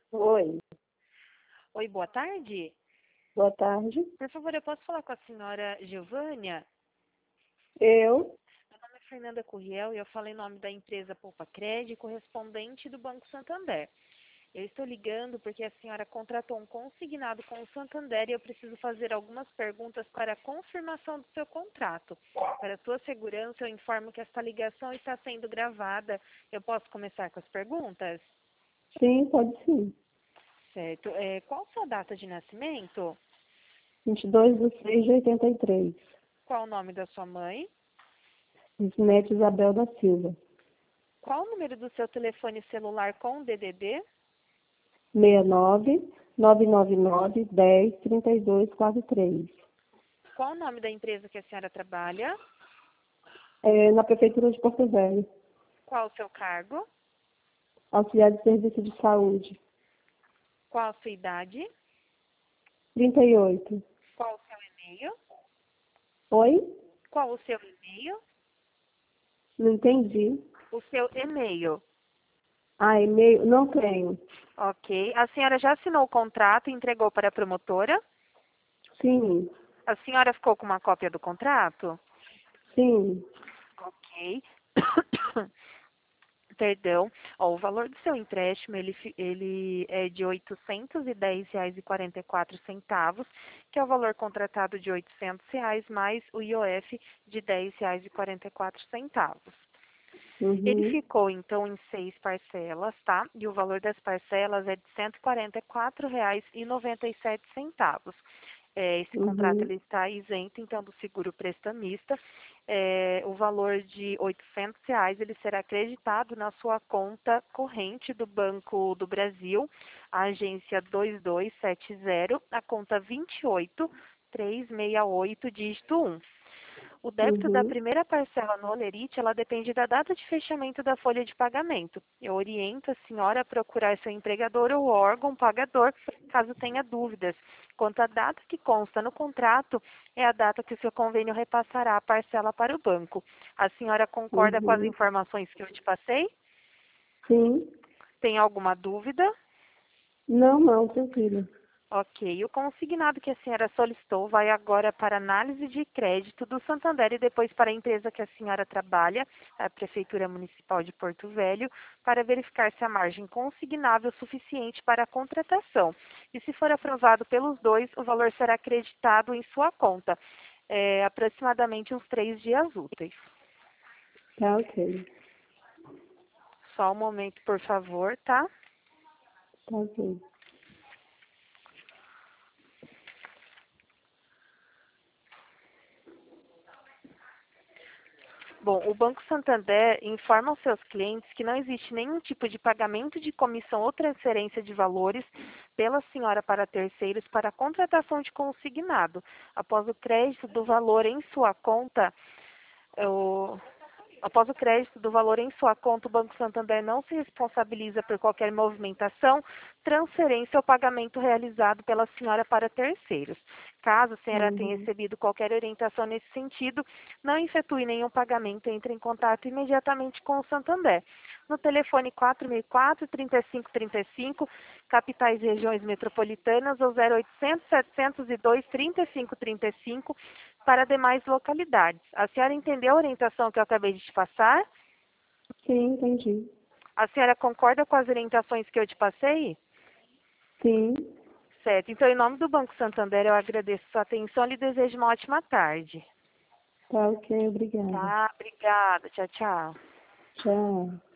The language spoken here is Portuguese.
Oi, Oi, boa tarde. boa tarde. Por favor, eu posso falar com a senhora Giovânia? Eu? Meu nome é Fernanda Curriel e eu falo em nome da empresa Poupa Crédito, correspondente do Banco Santander. Eu estou ligando porque a senhora contratou um consignado com o Santander e eu preciso fazer algumas perguntas para a confirmação do seu contrato. Para sua segurança, eu informo que esta ligação está sendo gravada. Eu posso começar com as perguntas? Sim, pode sim. Certo. Qual a sua data de nascimento? 22/6/83. Qual o nome da sua mãe? Ismete Isabel da Silva. Qual o número do seu telefone celular com DDD? 69-999-10-3243. Qual o nome da empresa que a senhora trabalha? Na Prefeitura de Porto Velho. Qual o seu cargo? Auxiliar de Serviço de Saúde. Qual a sua idade? 38. Qual o seu e-mail? Oi? Qual o seu e-mail? Não entendi. O seu e-mail. Ah, e-mail? Não tenho. Ok. A senhora já assinou o contrato e entregou para a promotora? Sim, A senhora ficou com uma cópia do contrato? sim. Ok. Perdão. Ó, o valor do seu empréstimo, ele é de R$ 810,44, que é o valor contratado de R$ 800 mais o IOF de R$ 10,44. Ele Uhum, ficou, então, em 6 parcelas, tá? E o valor das parcelas é de R$ 144,97. Esse contrato uhum, ele está isento, então, do seguro prestamista. O valor de R$ 800 ele será acreditado na sua conta corrente do Banco do Brasil, a agência 2270, a conta 28368, dígito 1. O débito da uhum, primeira parcela no Olerite, ela depende da data de fechamento da folha de pagamento. Eu oriento a senhora a procurar seu empregador ou órgão pagador, caso tenha dúvidas. Quanto à data que consta no contrato, é a data que o seu convênio repassará a parcela para o banco. A senhora concorda com as uhum. informações que eu te passei? Sim. Tem alguma dúvida? Não, não, tranquilo. Ok. O consignado que a senhora solicitou vai agora para análise de crédito do Santander e depois para a empresa que a senhora trabalha, a Prefeitura Municipal de Porto Velho, para verificar se a margem consignável é suficiente para a contratação. E se for aprovado pelos dois, o valor será acreditado em sua conta, aproximadamente uns 3 dias úteis. Tá ok. Só um momento, por favor, tá? Tá ok. Bom, o Banco Santander informa aos seus clientes que não existe nenhum tipo de pagamento de comissão ou transferência de valores pela senhora para terceiros para a contratação de consignado. Após o crédito do valor em sua conta, o Após o crédito do valor em sua conta, o Banco Santander não se responsabiliza por qualquer movimentação, transferência ou pagamento realizado pela senhora para terceiros. Caso a senhora tenha Uhum. recebido qualquer orientação nesse sentido, não efetue nenhum pagamento e entre em contato imediatamente com o Santander. No telefone 4004-3535, capitais e regiões metropolitanas, ou 0800 702 3535, para demais localidades. A senhora entendeu a orientação que eu acabei de te passar? Sim, entendi. A senhora concorda com as orientações que eu te passei? Sim. Certo. Então, em nome do Banco Santander, eu agradeço sua atenção e lhe desejo uma ótima tarde. Tá ok, obrigada. Tá? Obrigada. Tchau, tchau. Tchau.